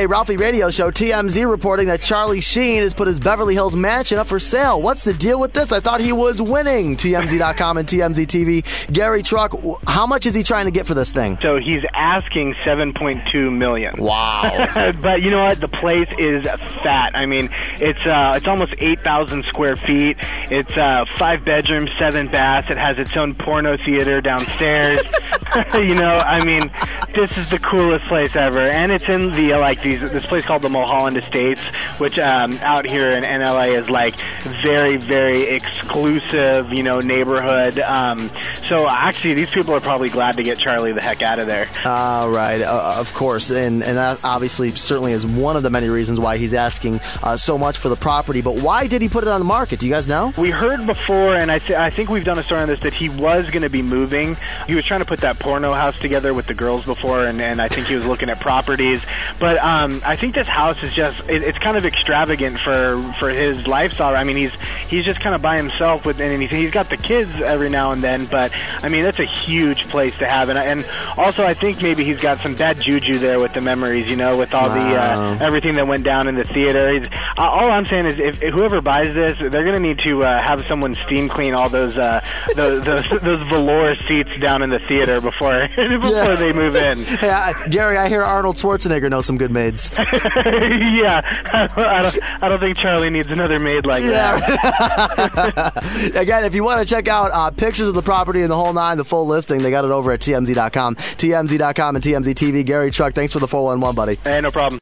Hey, Ralphie Radio Show, TMZ reporting that Charlie Sheen has put his Beverly Hills mansion up for sale. What's the deal with this? I thought he was winning. TMZ.com and TMZ TV. Gary Truck, how much is he trying to get for this thing? So he's asking $7.2 million. Wow. But you know what? The place is fat. I mean, it's almost 8,000 square feet. It's 5 bedrooms, 7 baths. It has its own porno theater downstairs. You know, I mean, this is the coolest place ever, and it's in the this place called the Mulholland Estates, which out here in LA is like very, very exclusive, you know, neighborhood. So actually, these people are probably glad to get Charlie the heck out of there. Right, of course, and that obviously certainly is one of the many reasons why he's asking so much for the property. But why did he put it on the market? Do you guys know? We heard before, and I think we've done a story on this, that he was going to be moving. He was trying to put that porno house together with the girls before, and I think he was looking at properties. But I think this house is just, it's kind of extravagant for his lifestyle. I mean, he's just kind of by himself, and he's got the kids every now and then, but I mean, that's a huge place to have. And also, I think maybe he's got some bad juju there with the memories, you know, with all the everything that went down in the theater. All I'm saying is, if whoever buys this, they're going to need to have someone steam clean all those velour seats down in the theater before they move in. Hey, Gary, I hear Arnold Schwarzenegger knows some good maids. Yeah, I don't think Charlie needs another maid like that. Again, if you want to check out pictures of the property and the whole nine, the full listing, they got it over at TMZ.com. TMZ.com and TMZ TV. Gary Truck, thanks for the 411, buddy. Hey, no problem.